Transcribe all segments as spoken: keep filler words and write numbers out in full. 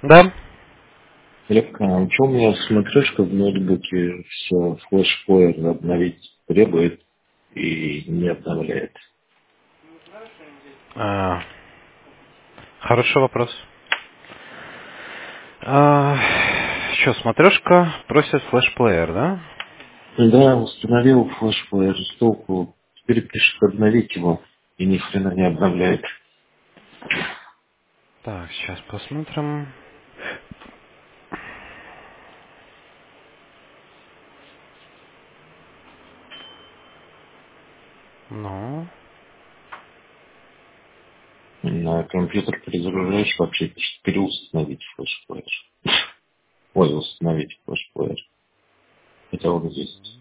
Да? Легко. А что у меня смотрешка в ноутбуке все флешплеер обновить требует и не обновляет? А, хороший вопрос. А, что, смотрешка просит флешплеер, да? Да, установил флешплеер, толку. Теперь пишет обновить его и ни хрена не обновляет. Так, сейчас посмотрим. Ну, На компьютер перезагружаешь, вообще пишет переустановить флешплеер. Ой, установить флешплеер. Хотя он есть.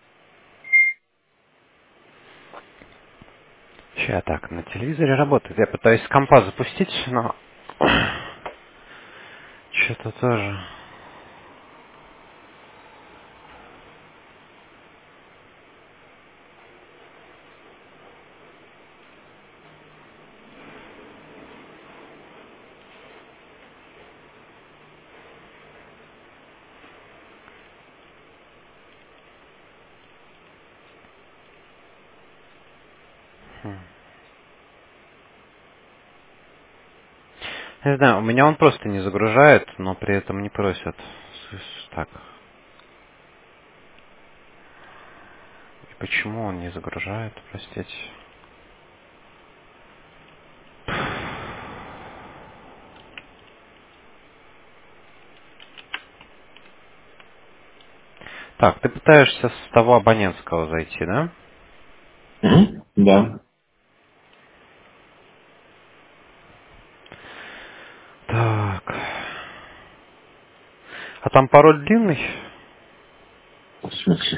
сейчас так, на телевизоре работает. Я пытаюсь с компа запустить, но что-то тоже. Не знаю, у меня он просто не загружает, но при этом не просит. С- с- Так, и почему он не загружает, простите? Так, ты пытаешься с того абонентского зайти, да? Мгм. Да. Так. А там пароль длинный? В смысле?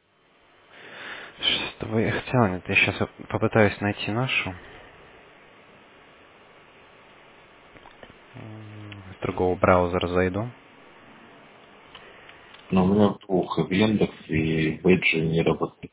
Что я хотел, нет, я сейчас попытаюсь найти нашу. С другого браузера зайду. Но у меня плохо в Яндекс и в Эйджи не работает.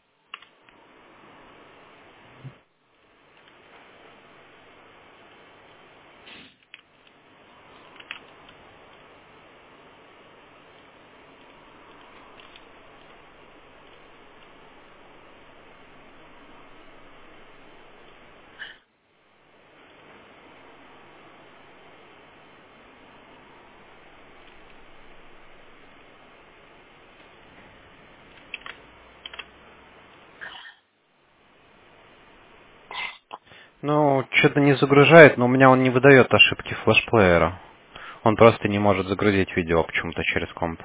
Ну, что-то не загружает, но у меня он не выдает ошибки флешплеера. Он просто не может загрузить видео почему-то через комп.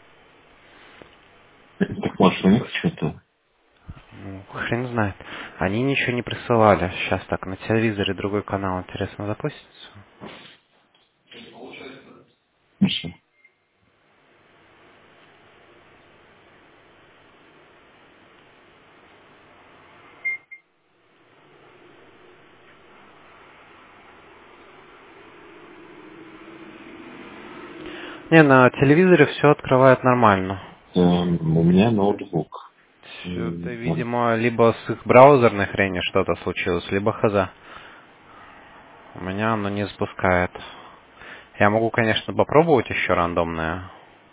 Так может у них что-то? Ну, хрен знает. Они ничего не присылали. Сейчас так, на телевизоре другой канал, интересно, запустится? Не, на телевизоре все открывает нормально. Эм, у меня ноутбук. Это, М, он- видимо, либо с их браузерной хренью что-то случилось, либо хз. У меня оно не запускает. Я могу, конечно, попробовать еще рандомное.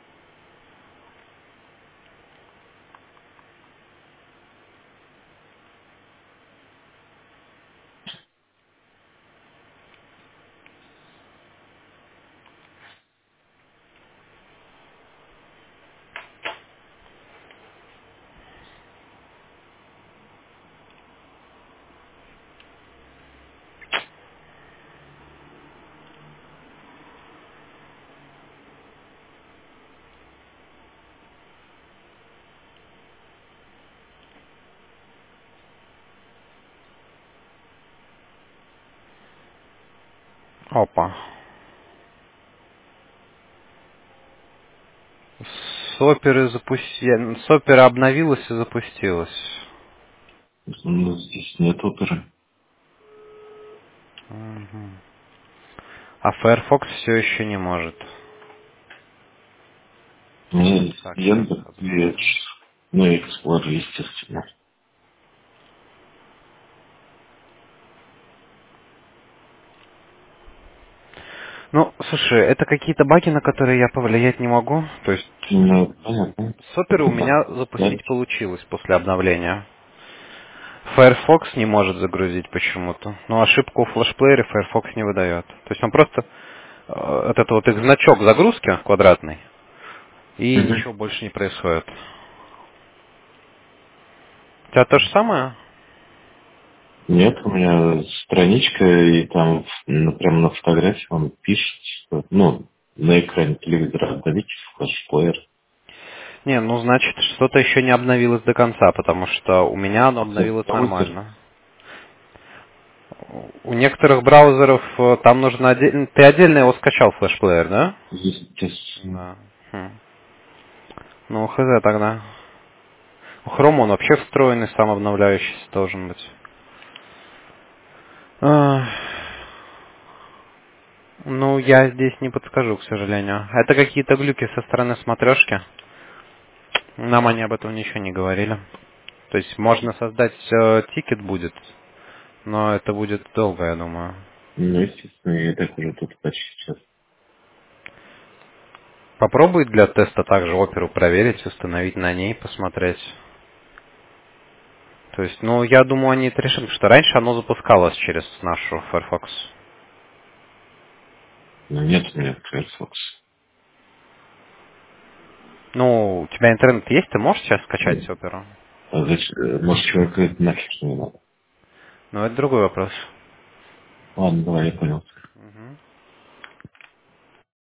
Опа. С оперы запусти... С оперы обновилась и запустилась. ну, здесь нет оперы. Мгм. А Firefox все еще не может. У меня есть Так, сейчас Яндекс и Эдж. посмотрю. Ну и Explorer, естественно. Ну, слушай, это какие-то баги, на которые я повлиять не могу. То есть Ну, понятно. с оперы у меня Да. запустить получилось после обновления. Firefox не может загрузить почему-то. Но ошибку в флешплеере Firefox не выдает. То есть он просто э, вот это вот их значок загрузки квадратный, и Мгм. ничего больше не происходит. У тебя то же самое? Нет, у меня страничка, и там ну, прямо на фотографии он пишет, что, ну, на экране телевизора обновить флешплеер. Не, ну значит, что-то еще не обновилось до конца, потому что у меня оно обновилось Браузер нормально. У некоторых браузеров э, там нужно отдельно... Ты отдельно его скачал, флешплеер, да? естественно. Да. Хм. Ну, хз тогда. У Chrome он вообще встроенный, сам обновляющийся должен быть. А, Ну, я здесь не подскажу, к сожалению. Это какие-то глюки со стороны смотрешки. Нам они об этом ничего не говорили. То есть можно создать э, тикет будет, но это будет долго, я думаю. Ну, естественно, я и так уже тут почти час. Попробуй для теста также оперу проверить, установить на ней, посмотреть. То есть, ну, я думаю, они это решат, потому что раньше оно запускалось через нашу Firefox. Но нет у меня Firefox. Ну, у тебя интернет есть, ты можешь сейчас скачать оперу? А зачем? э, Может, человеку это нафиг не надо. Ну, это другой вопрос. Ладно, давай, я понял. Мгм.